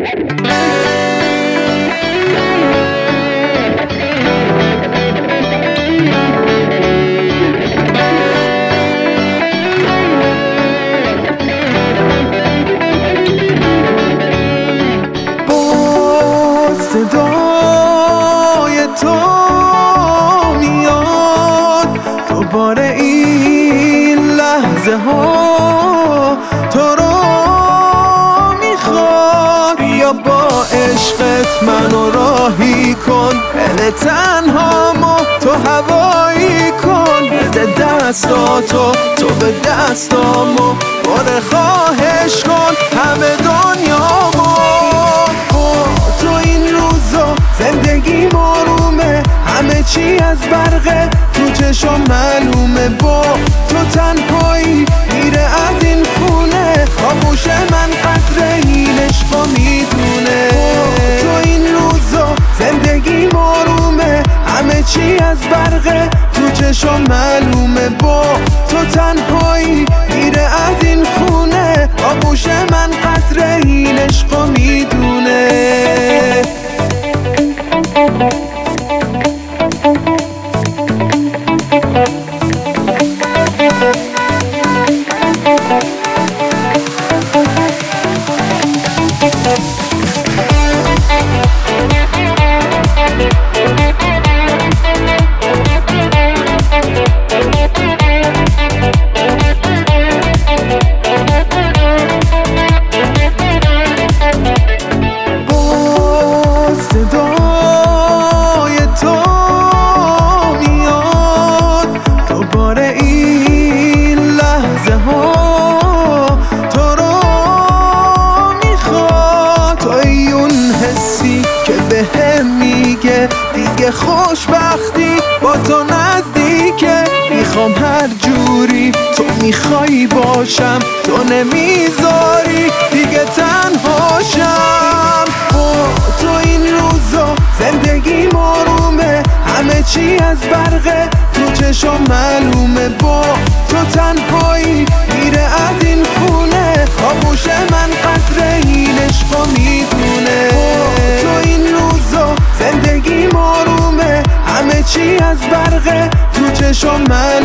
صدای تو میاد دوباره این لحظه ها تو رو میخواد. بیا با عشقت منو راهی کن، دل تنهامو تو هوایی کن. بده دستاتو تو به دستامو باره خواهش کن همه دنیامو. زندگی آرومه، همه چی از برقه تو چشم معلومه. با تو تنهایی میره از این خونه، خاموش من قدر این عشقا میدونه. تو این روزا زندگی آرومه، همه چی از برقه تو چشم معلومه. با تو تنهایی میره از این خونه، خاموش من قدر این عشقا میدونه. دیگه خوشبختی با تو نزدیکه. میخوام هر جوری تو میخوای باشم، تو نمیذاری دیگه تنهاشم. با تو این روزا زندگی آرومه، همه چی از برقه تو چشم معلومه. با تو تنهایی میره از این خونه، خاموش من قدر این عشقا میدونه. تو این روزا زندگی آرومه، همه چی از برقه تو چشم معلومه.